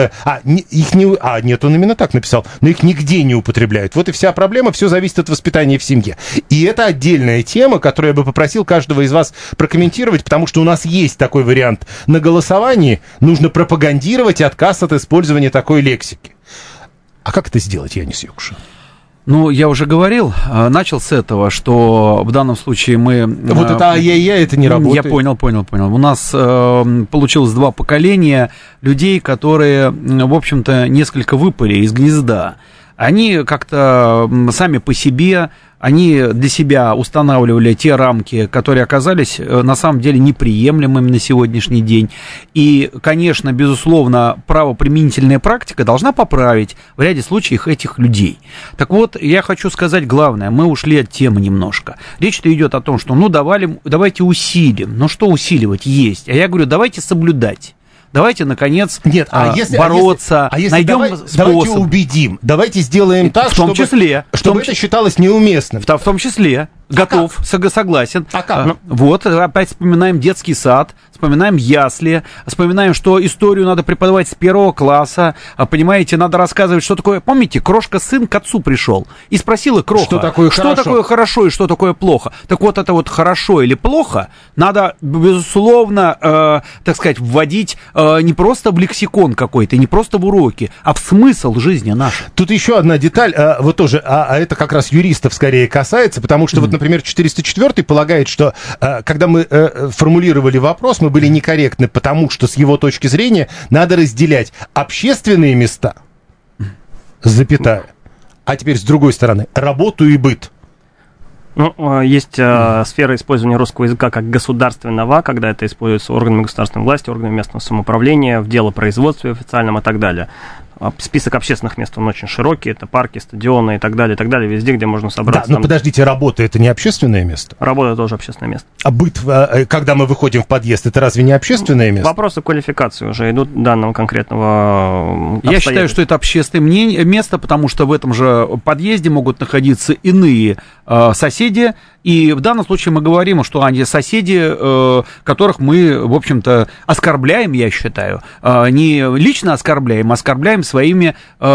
нет, он именно так написал, но их нигде не употребляют. Вот и вся проблема, все зависит от воспитания в семье. И это отдельная тема, которую я бы попросил каждого из вас прокомментировать, потому что у нас есть такой вариант. На голосовании нужно пропагандировать отказ от использования такой лексики. А как это сделать, Янис Юкшев? Ну, я уже говорил, начал с этого, что в данном случае мы... Вот это ай-яй-яй, это не работает. Я понял. У нас получилось два поколения людей, которые, в общем-то, несколько выпали из гнезда. Они как-то сами по себе, они для себя устанавливали те рамки, которые оказались на самом деле неприемлемыми на сегодняшний день. И, конечно, безусловно, правоприменительная практика должна поправить в ряде случаев этих людей. Так вот, я хочу сказать главное, мы ушли от темы немножко. Речь-то идет о том, что давайте усилим. Но что усиливать? Есть. А я говорю, давайте соблюдать. Давайте, наконец, бороться, найдем способ. Давайте убедим, давайте сделаем так, чтобы это считалось неуместным. В том числе. Готов, согласен. А как? Вот, опять вспоминаем детский сад, вспоминаем ясли, вспоминаем, что историю надо преподавать с 1 класса, понимаете, надо рассказывать, что такое... Помните, крошка-сын к отцу пришел и спросила Кроха, что такое хорошо и что такое плохо. Так вот, это вот хорошо или плохо надо, безусловно, так сказать, вводить не просто в лексикон какой-то, не просто в уроки, а в смысл жизни нашей. Тут еще одна деталь, вот тоже, это как раз юристов скорее касается, потому что вот, например, 404 полагает, что когда мы формулировали вопрос, мы были некорректны, потому что с его точки зрения надо разделять общественные места, запятая, а теперь с другой стороны, работу и быт. Ну, есть сфера использования русского языка как государственного, когда это используется органами государственной власти, органами местного самоуправления, в делопроизводстве официальном и так далее. Список общественных мест, он очень широкий, это парки, стадионы и так далее, везде, где можно собраться. Да, но подождите, работа — это не общественное место? Работа тоже общественное место. А быт, когда мы выходим в подъезд, это разве не общественное место? Вопросы квалификации уже идут данного конкретного Я считаю, что это общественное место, потому что в этом же подъезде могут находиться иные соседи, и в данном случае мы говорим, что они соседи, которых мы, в общем-то, оскорбляем, я считаю, не лично оскорбляем, а оскорбляем своими,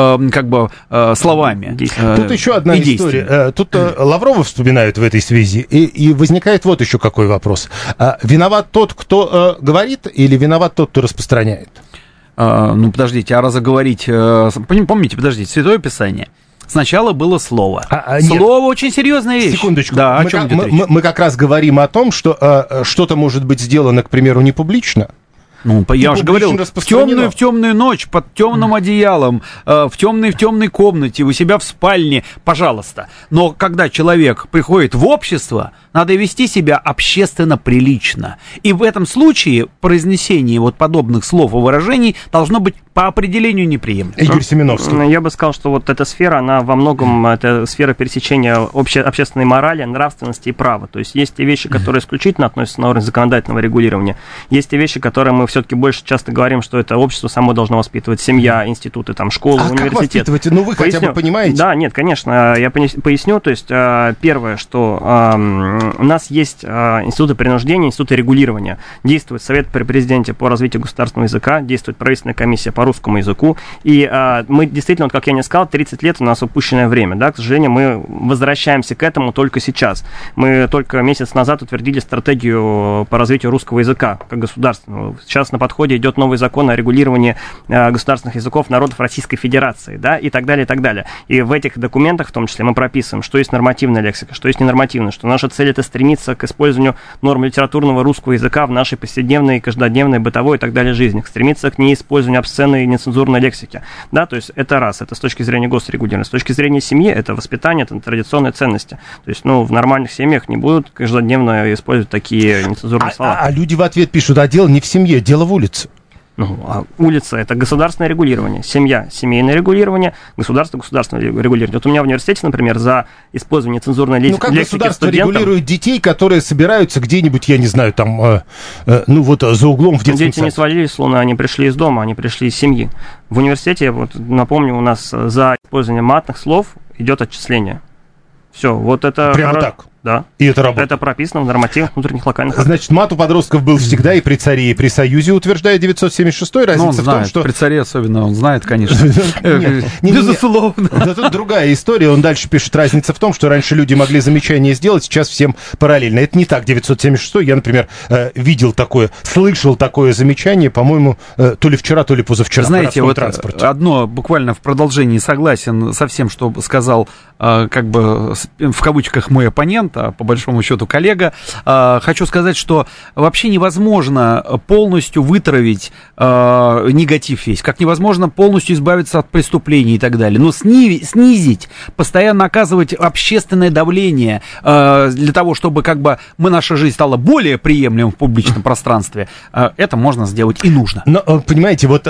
словами. Тут еще одна история. Тут Лаврова вспоминают в этой связи, и возникает вот еще какой вопрос. Виноват тот, кто говорит, или виноват тот, кто распространяет? Ну, подождите, а разоговорить... Помните, подождите, Святое Писание... Сначала было слово. Слово очень серьезная вещь. Секундочку. Да, мы как раз говорим о том, что что-то может быть сделано, к примеру, не публично. Ну, я уже говорил, в темную ночь, под темным одеялом, в темной комнате, у себя в спальне, пожалуйста. Но когда человек приходит в общество, надо вести себя общественно прилично. И в этом случае произнесение вот подобных слов и выражений должно быть по определению неприемлемо. Игорь Семеновский. Я бы сказал, что вот эта сфера, она во многом, это сфера пересечения общественной морали, нравственности и права. То есть есть те вещи, которые исключительно относятся на уровень законодательного регулирования. Есть те вещи, которые мы все-таки больше часто говорим, что это общество само должно воспитывать, семья, институты, там, школы, университет. Как воспитывать? Ну, вы хотя бы понимаете? Да, нет, конечно, я поясню. То есть, первое, что у нас есть институты принуждения, институты регулирования. Действует Совет при президенте по развитию государственного языка, действует правительственная комиссия по русскому языку. И мы действительно, вот, как я не сказал, 30 лет у нас упущенное время. Да? К сожалению, мы возвращаемся к этому только сейчас. Мы только месяц назад утвердили стратегию по развитию русского языка как государственного. Сейчас на подходе идет новый закон о регулировании государственных языков народов Российской Федерации, да, и так далее, и так далее. И в этих документах, в том числе, мы прописываем, что есть нормативная лексика, что есть ненормативная, что наша цель — это стремиться к использованию норм литературного русского языка в нашей повседневной, каждодневной, бытовой и так далее жизни, стремиться к неиспользованию обсценной и нецензурной лексики, да, то есть это раз, это с точки зрения госрегулирования, с точки зрения семьи, это воспитание, это традиционные ценности, то есть, в нормальных семьях не будут каждодневно использовать такие нецензурные слова. А люди в ответ пишут, а дело не в семье, дело в улице. Улица — это государственное регулирование, семья — семейное регулирование, государство — государственное регулирование. Вот у меня в университете, например, за использование цензурной лексики как государство студентам... регулирует детей, которые собираются где-нибудь, я не знаю, там, за углом в детском саде? Дети не свалились с луны, они пришли из дома, они пришли из семьи. В университете, напомню, у нас за использование матных слов идет отчисление. Все, вот это... Прямо так? Да. И это работает? Это прописано в нормативах внутренних локальных. Значит, мат у подростков был всегда и при царе, и при союзе, утверждает 976-й. Разница в том, что... При царе особенно он знает, конечно. Безусловно. Да тут другая история. Он дальше пишет, разница в том, что раньше люди могли замечания сделать, сейчас всем параллельно. Это не так, 976-й. Я, например, видел такое, слышал такое замечание, по-моему, то ли вчера, то ли позавчера. Знаете, вот одно буквально в продолжении согласен со всем, что сказал, как бы, в кавычках, мой оппонент, а по большому счету коллега. Хочу сказать, что вообще невозможно полностью вытравить негатив весь, как невозможно полностью избавиться от преступлений и так далее. Но снизить, постоянно оказывать общественное давление для того, чтобы как бы наша жизнь стала более приемлемой в публичном пространстве, это можно сделать и нужно. Но, понимаете, вот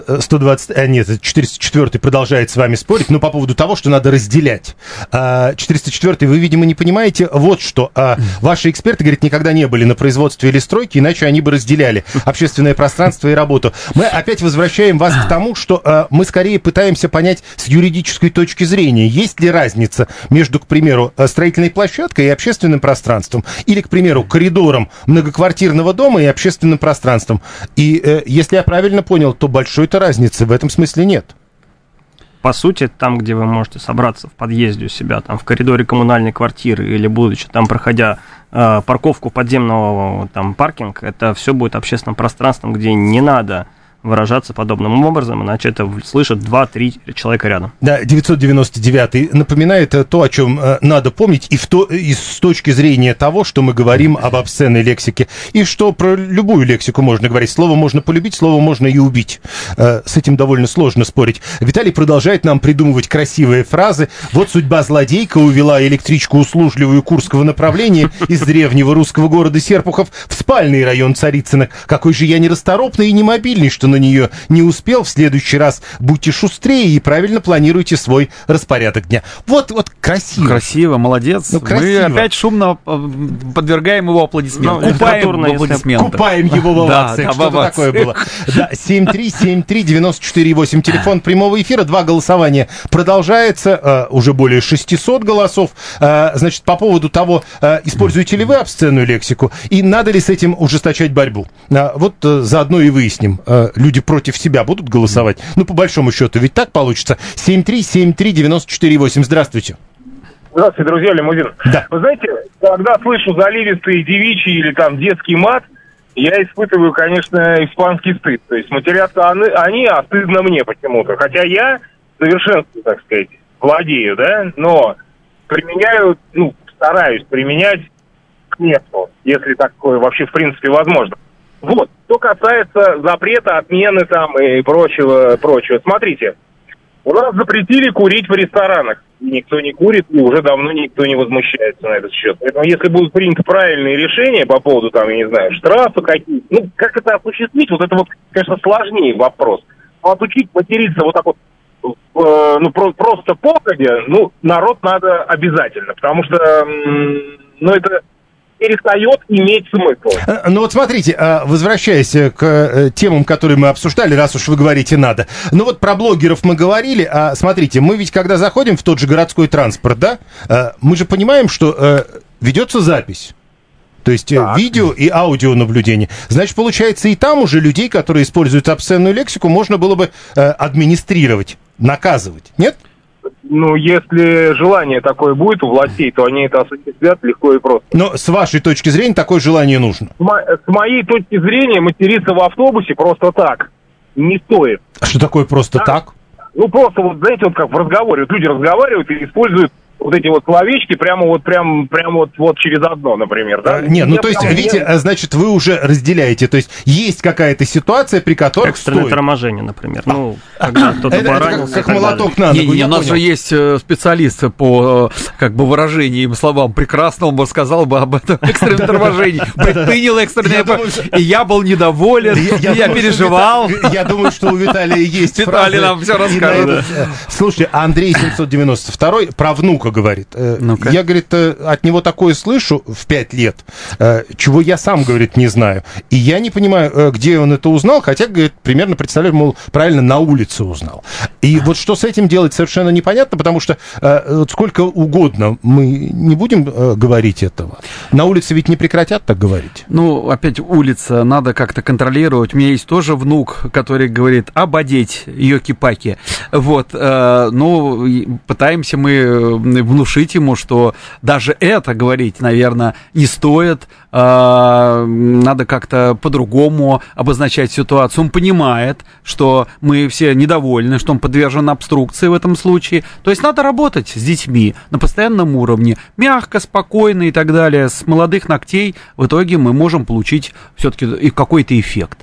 404-й продолжает с вами спорить, но по поводу того, что надо разделять. 404-й, вы, видимо, не понимаете, вот что. Ваши эксперты, говорит, никогда не были на производстве или стройке, иначе они бы разделяли общественное пространство и работу. Мы опять возвращаем вас к тому, что мы скорее пытаемся понять с юридической точки зрения, есть ли разница между, к примеру, строительной площадкой и общественным пространством, или, к примеру, коридором многоквартирного дома и общественным пространством. И если я правильно понял, то большой-то разницы в этом смысле нет. По сути, там, где вы можете собраться в подъезде у себя, там, в коридоре коммунальной квартиры или, будучи там, проходя парковку подземного там, паркинг, это все будет общественным пространством, где не надо выражаться подобным образом, иначе это слышат 2-3 человека рядом. Да, 999-й напоминает то, о чем надо помнить, и с точки зрения того, что мы говорим об обсценной лексике, и что про любую лексику можно говорить. Слово можно полюбить, слово можно и убить. С этим довольно сложно спорить. Виталий продолжает нам придумывать красивые фразы. Вот судьба злодейка увела электричку услужливую Курского направления из древнего русского города Серпухов в спальный район Царицына. Какой же я нерасторопный и немобильный, что на нее не успел. В следующий раз будьте шустрее и правильно планируйте свой распорядок дня. Вот красиво. Красиво, молодец. Мы опять шумно подвергаем его аплодисментам. Купаем его в овациях. Что-то такое было. Да, 7373948. Телефон прямого эфира. 2 голосования продолжается. Уже более 600 голосов. Значит, по поводу того, используете ли вы обсценную лексику и надо ли с этим ужесточать борьбу. Вот заодно и выясним. Люди против себя будут голосовать? Ну, по большому счету, ведь так получится. 7373948. Здравствуйте. Здравствуйте, друзья, Лимузин. Да. Вы знаете, когда слышу заливистый девичий или там детский мат, я испытываю, конечно, испанский стыд. То есть матерятся они, а стыдно мне почему-то. Хотя я в совершенстве, так сказать, владею, да, но применяю, стараюсь применять к месту, если такое вообще в принципе возможно. Вот, что касается запрета, отмены там и прочего. Смотрите, у нас запретили курить в ресторанах. Никто не курит, и уже давно никто не возмущается на этот счет. Поэтому если будут приняты правильные решения по поводу, там, я не знаю, штрафа какие-то, как это осуществить, вот это вот, конечно, сложнее вопрос. Но отучить материться вот так вот, просто походя, народ надо обязательно, потому что, перестает иметь смысл. Ну вот смотрите, возвращаясь к темам, которые мы обсуждали, раз уж вы говорите «надо». Ну вот про блогеров мы говорили, а смотрите, мы ведь когда заходим в тот же городской транспорт, да, мы же понимаем, что ведется запись. То есть видео и аудионаблюдение. Значит, получается, и там уже людей, которые используют обсценную лексику, можно было бы администрировать, наказывать, нет? Ну, если желание такое будет у властей, то они это осуществят легко и просто. Но с вашей точки зрения такое желание нужно? С моей точки зрения, материться в автобусе просто так не стоит. А что такое просто так? Ну, просто вот, знаете, вот как в разговоре. Вот люди разговаривают и используют вот эти вот словечки прямо вот через одно, например, да? Нет, ну то есть, видите, значит, вы уже разделяете, то есть есть какая-то ситуация, при которой экстренное торможение, например, ну, когда кто-то поранился. Как молоток на ногу, у нас же есть специалист по, как бы, выражениям, словам прекрасно, он бы сказал бы об этом экстренном торможении, предпринял экстренное, и я был недоволен, я переживал. Я думаю, что у Виталия есть фразы. Виталий нам все расскажет. Слушайте, Андрей 792 про внука говорит. Я, говорит, от него такое слышу в 5 лет, чего я сам, говорит, не знаю. И я не понимаю, где он это узнал, хотя, говорит, примерно представляю, мол, правильно, на улице узнал. И вот что с этим делать, совершенно непонятно, потому что вот сколько угодно мы не будем говорить этого. На улице ведь не прекратят так говорить. Ну, опять улица, надо как-то контролировать. У меня есть тоже внук, который говорит ободеть йоки-паки. Вот, ну, пытаемся мы внушить ему, что даже это говорить, наверное, не стоит, надо как-то по-другому обозначать ситуацию. Он понимает, что мы все недовольны, что он подвержен обструкции в этом случае. То есть надо работать с детьми на постоянном уровне, мягко, спокойно и так далее. С молодых ногтей в итоге мы можем получить все-таки какой-то эффект.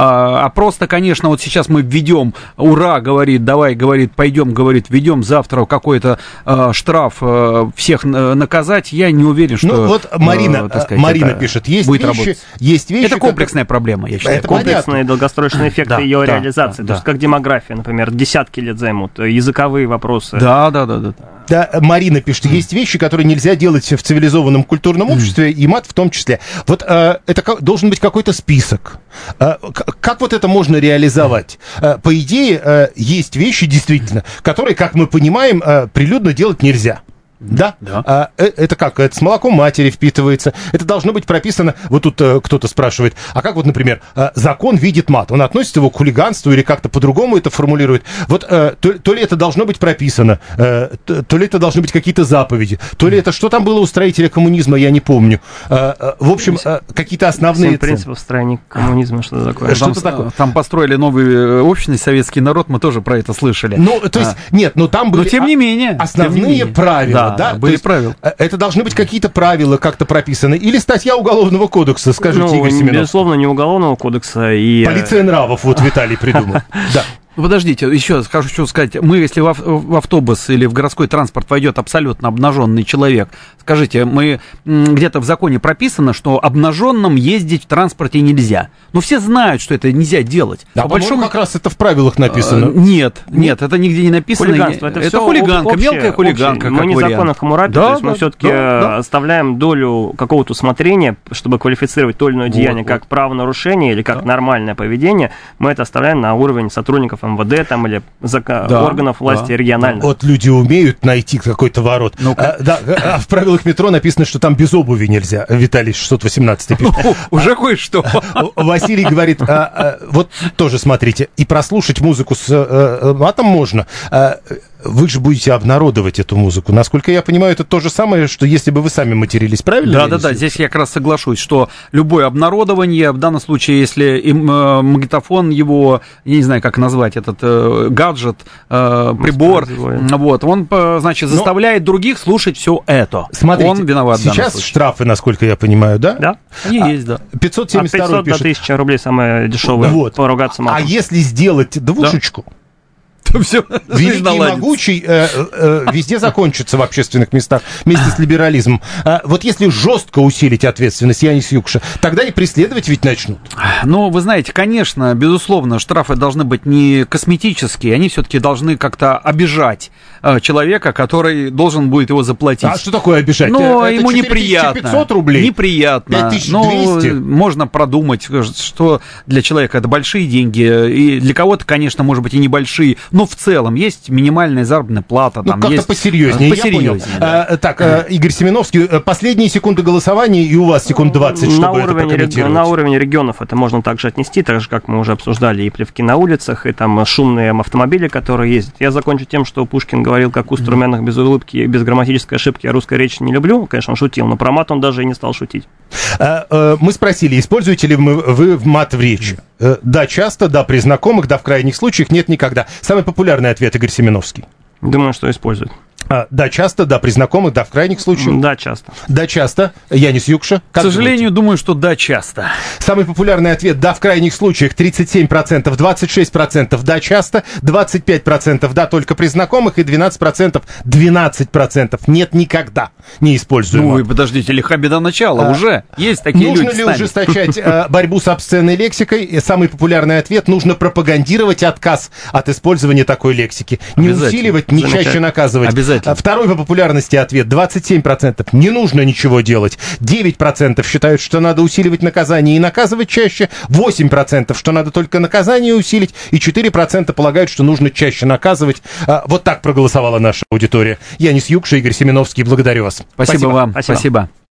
А просто, конечно, вот сейчас мы введем, ура, говорит, давай, говорит, пойдем, говорит, введем завтра какой-то штраф, всех наказать, я не уверен, что... Ну вот Марина, Марина пишет, есть вещи... Это комплексная проблема, я считаю. Это комплексные долгосрочные эффекты ее реализации. То есть как демография, например, десятки лет займут, языковые вопросы. Да. Да, Марина пишет, есть вещи, которые нельзя делать в цивилизованном культурном обществе, и мат в том числе. Вот это должен быть какой-то список. Как вот это можно реализовать? По идее, есть вещи, действительно, которые, как мы понимаем, прилюдно делать нельзя. Да? Это как? Это с молоком матери впитывается. Это должно быть прописано. Вот тут кто-то спрашивает, а как вот, например, закон видит мат? Он относит его к хулиганству или как-то по-другому это формулирует? Вот то ли это должно быть прописано, то ли это должны быть какие-то заповеди, то ли это что там было у строителя коммунизма, я не помню. В общем, какие-то основные... 7 принципов строения коммунизма, что такое? Что-то такое. Там построили новую общность, советский народ, мы тоже про это слышали. Ну, то есть, нет, но там были тем не менее, основные правила. Да, были правила. Это должны быть какие-то правила как-то прописаны. Или статья Уголовного кодекса, скажите, Игорь Семенов. Безусловно, не Уголовного кодекса. И... Полиция нравов, вот Виталий придумал. Да. Ну, подождите, еще хочу сказать, мы, если в автобус или в городской транспорт войдет абсолютно обнаженный человек, скажите, мы где-то в законе прописано, что обнаженным ездить в транспорте нельзя. Но все знают, что это нельзя делать. Да, по-большому как раз это в правилах написано. Нет, это нигде не написано. Хулиганство, это хулиганка, общее, мелкая хулиганка. Мы не закон о Хаммурапи, то есть мы все-таки оставляем долю какого-то усмотрения, чтобы квалифицировать то или иное деяние как правонарушение или как нормальное поведение, мы это оставляем на уровень сотрудников МВД там, или органов власти региональных. Вот люди умеют найти какой-то ворот. А в правилах метро написано, что там без обуви нельзя. Виталий 618 пишет. Уже кое-что. Василий говорит, вот тоже смотрите, и прослушать музыку с матом можно. Вы же будете обнародовать эту музыку. Насколько я понимаю, это то же самое, что если бы вы сами матерились, правильно? Да, здесь я как раз соглашусь, что любое обнародование, в данном случае, если магнитофон его, я не знаю, как назвать этот гаджет, прибор, вот, он, значит, заставляет других слушать все это. Смотрите, он виноват. Сейчас штрафы, насколько я понимаю, да? Да. Они есть, да. 572 от 500 пишет. до 1000 рублей самое дешевое, вот. Поругаться матом. А если сделать двушечку? Все, великий и могучий везде закончится в общественных местах вместе с либерализмом. Вот если жестко усилить ответственность, Янис Юкша, тогда и преследовать ведь начнут. Ну, вы знаете, конечно, безусловно, штрафы должны быть не косметические, они все-таки должны как-то обижать человека, который должен будет его заплатить. А что такое обижать? Но это ему неприятно. 500 рублей? Неприятно. 5200? Ну, можно продумать, что для человека это большие деньги, и для кого-то, конечно, может быть, и небольшие, но в целом есть минимальная заработная плата. Ну, там как-то есть... посерьезнее, я понял. Да. Так, Игорь Семеновский, последние секунды голосования, и у вас секунд 20, чтобы это прокомментировать. На уровень регионов это можно также отнести, так же, как мы уже обсуждали, и плевки на улицах, и там шумные автомобили, которые ездят. Я закончу тем, что Пушкин говорил, как уст румяных без улыбки, без грамматической ошибки, я русской речи не люблю. Конечно, он шутил, но про мат он даже и не стал шутить. Мы спросили, используете ли вы мат в речи? Да, часто, да, при знакомых, да, в крайних случаях, нет, никогда. Самый популярный ответ, Игорь Семеновский. Думаю, что используют. Да, часто, да, при знакомых, да, в крайних случаях. Да, часто. Да, часто. Янис Юкша. К сожалению, думаю, что да, часто. Самый популярный ответ, да, в крайних случаях, 37%, 26%, да, часто, 25%, да, только при знакомых, и 12%, нет, никогда не используем. Ну, вы подождите, лиха беда начала, уже есть такие люди. Нужно ли ужесточать борьбу с обсценной лексикой? Самый популярный ответ, нужно пропагандировать отказ от использования такой лексики. Не усиливать, не чаще наказывать. Обязательно. Второй по популярности ответ, 27%, не нужно ничего делать. 9% считают, что надо усиливать наказание и наказывать чаще. 8%, что надо только наказание усилить. И 4% полагают, что нужно чаще наказывать. Вот так проголосовала наша аудитория. Янис Юкша, Игорь Семеновский, благодарю вас. Спасибо вам. Спасибо.